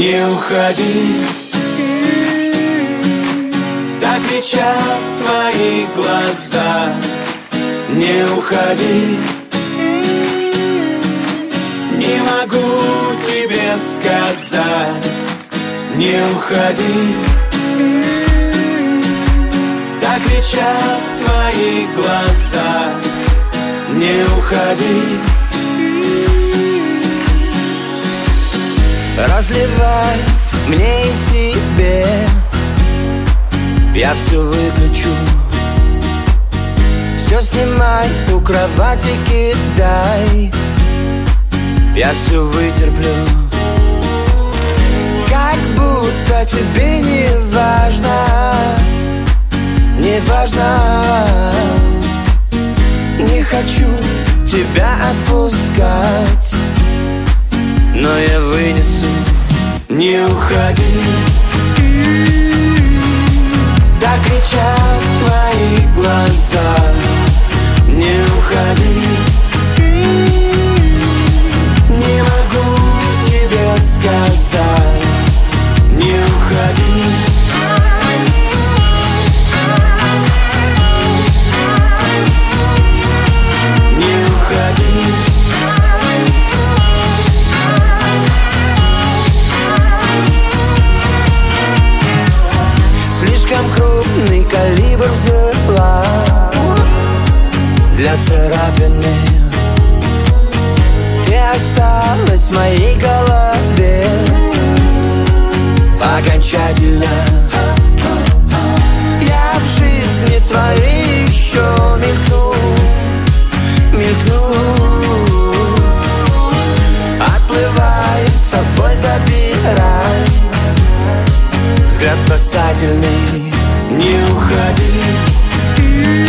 Не уходи, так кричат твои глаза. Не уходи, не могу тебе сказать. Не уходи, так кричат твои глаза. Не уходи. Разливай мне и себе, я все выключу. Все снимай, у кровати кидай, я все вытерплю. Как будто тебе не важно, не важно. Не хочу тебя отпускать, но я вынесу. Не уходи, так кричат твои глаза. Не уходи, не могу тебе сказать. Не уходи. Не уходи. Слишком крупный калибр взяла для царапины. Ты осталась в моей голове окончательно. Я в жизни твоей еще мелькну, мелькну. Отплывай, с собой забирай взгляд спасательный. Не уходи,